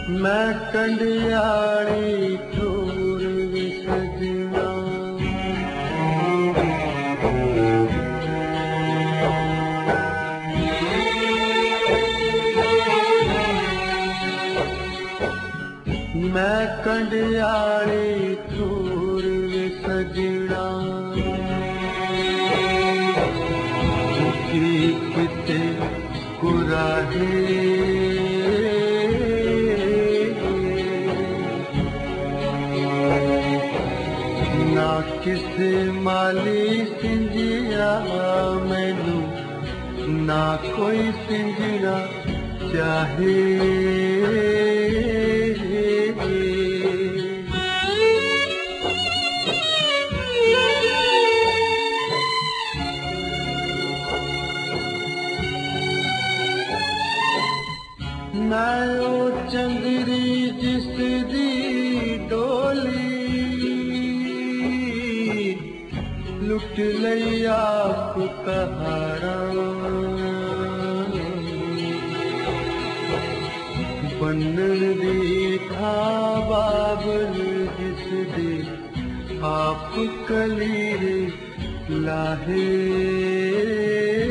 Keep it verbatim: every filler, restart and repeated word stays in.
मैं कंडियाली ठोर विसजना मैं कंडियाली ठोर विसजना किते कुराहे ना किसे माली सिंजिया मैनू ना कोई सिंजना चाहे मैं ओ चंदरी जिस दी डोली लुट लिया पुकारा बनन दी था बाबल जिस दी आप कलीरे लाहे।